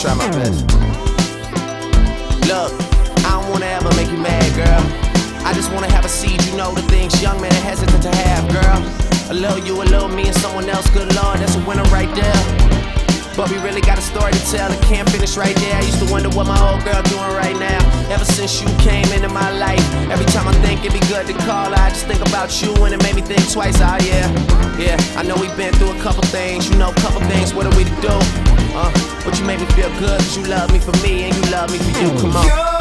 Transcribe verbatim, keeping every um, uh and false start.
try my best. Look, I don't wanna ever make you mad, girl. I just wanna have a seed, you know the things young men are hesitant to have, girl. A little you, a little me, and someone else, good Lord, that's a winner right there. But we really got a story to tell, it can't finish right there. I used to wonder what my old girl doing right now. Ever since you came into my life, every time I think it'd be good to call her, I just think about you and it made me think twice, oh yeah. Yeah, I know we've been through a couple things, you know a couple things, what are we to do? Uh, but you made me feel good, cause you love me for me and you love me for you, come on.